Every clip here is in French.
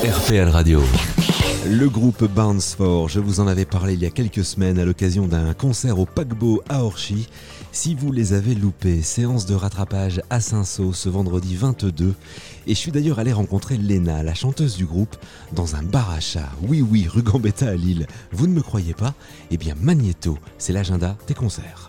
RPL Radio. Le groupe Bounce 4, je vous en avais parlé il y a quelques semaines à l'occasion d'un concert au Paquebot à Orchy. Si vous les avez loupés, séance de rattrapage à Saint-Saulve ce vendredi 22. Et je suis d'ailleurs allé rencontrer Léna, la chanteuse du groupe, dans un bar à chat. Oui, rue Gambetta à Lille. Vous ne me croyez pas ? Eh bien Magnéto, c'est l'agenda des concerts.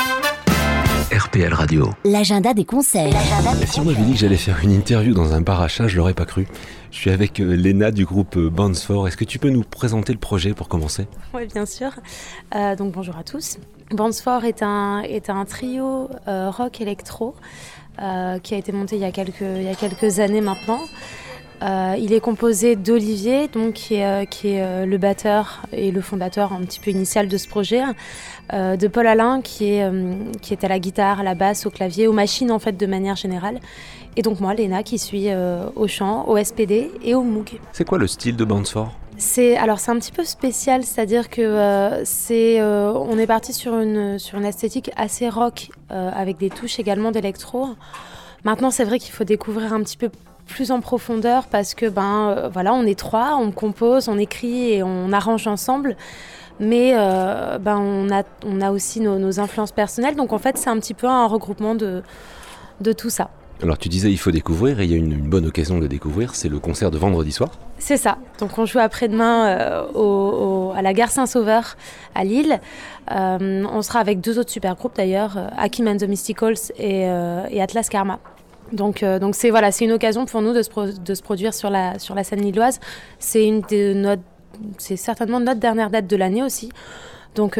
RPL Radio. L'agenda des concerts. Si on m'avait dit que j'allais faire une interview dans un bar à chat, je l'aurais pas cru. Je suis avec Léna du groupe Bounce 4. Est-ce que tu peux nous présenter le projet pour commencer ? Oui, bien sûr. Donc bonjour à tous. Bounce 4 est un trio rock électro qui a été monté il y a quelques années maintenant. Il est composé d'Olivier, donc qui est le batteur et le fondateur un petit peu initial de ce projet, de Paul Alain qui est à la guitare, à la basse, au clavier, aux machines en fait de manière générale, et donc moi, Léna, qui suis au chant, au SPD et au Moog. C'est quoi le style de Bounce 4 ? C'est un petit peu spécial, c'est-à-dire que on est parti sur une esthétique assez rock, avec des touches également d'électro. Maintenant, c'est vrai qu'il faut découvrir un petit peu plus en profondeur parce que voilà, on est trois, on compose, on écrit et on arrange ensemble, mais on a aussi nos influences personnelles, donc en fait c'est un petit peu un regroupement de tout ça. Alors tu disais il faut découvrir, et il y a une bonne occasion de découvrir, c'est le concert de vendredi soir. C'est ça, donc on joue après-demain à la gare Saint-Sauveur à Lille. On sera avec deux autres super groupes d'ailleurs, Hakim and the Mysticals et Atlas Karma. Donc c'est une occasion pour nous de se produire sur la scène lilloise. C'est certainement notre dernière date de l'année aussi. Donc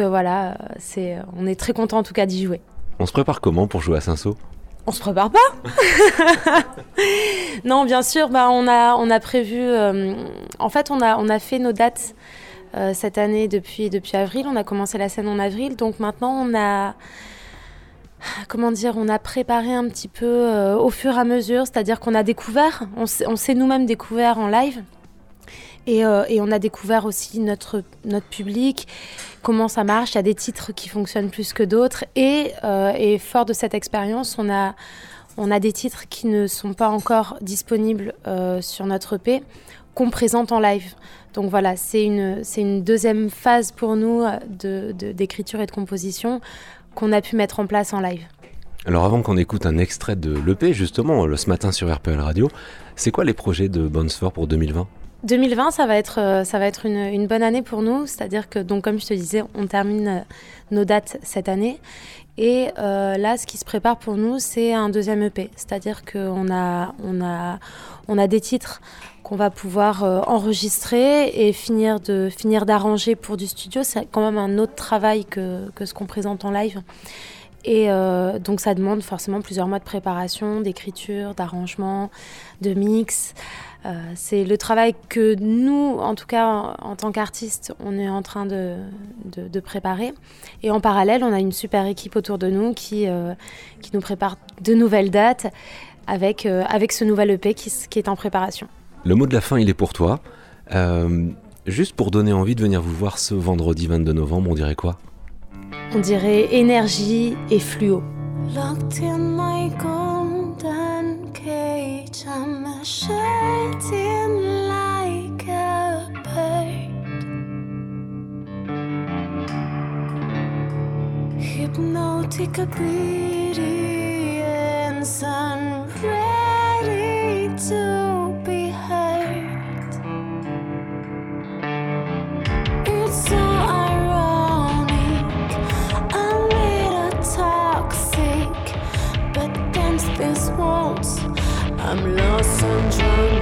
on est très contents en tout cas d'y jouer. On se prépare comment pour jouer à Saint-Saulve ? On se prépare pas. Non, bien sûr, on a prévu. En fait, on a fait nos dates cette année depuis avril. On a commencé la scène en avril, donc maintenant on a préparé un petit peu au fur et à mesure, c'est-à-dire qu'on a découvert, on s'est nous-mêmes découvert en live, et on a découvert aussi notre public, comment ça marche. Il y a des titres qui fonctionnent plus que d'autres, et fort de cette expérience, on a des titres qui ne sont pas encore disponibles sur notre EP, qu'on présente en live. Donc voilà, c'est une deuxième phase pour nous d'écriture et de composition qu'on a pu mettre en place en live. Alors avant qu'on écoute un extrait de l'EP, justement, ce matin sur RPL Radio, c'est quoi les projets de Bounce 4 pour 2020 ? 2020, ça va être une bonne année pour nous, c'est-à-dire que, donc, comme je te disais, on termine nos dates cette année, et là, ce qui se prépare pour nous, c'est un deuxième EP, c'est-à-dire qu'on a des titres qu'on va pouvoir enregistrer et finir d'arranger pour du studio. C'est quand même un autre travail que ce qu'on présente en live. Et donc ça demande forcément plusieurs mois de préparation, d'écriture, d'arrangement, de mix. C'est le travail que nous, en tout cas en tant qu'artistes, on est en train de préparer. Et en parallèle, on a une super équipe autour de nous qui nous prépare de nouvelles dates avec ce nouvel EP qui est en préparation. Le mot de la fin, il est pour toi. Juste pour donner envie de venir vous voir ce vendredi 22 novembre, on dirait quoi ? On dirait énergie et fluo. Locked in my golden cage, I'm shading like a bird. Hypnotic obedience, I'm ready to be heard. It's so ironic, a little toxic, but against these walls, I'm lost and drunk.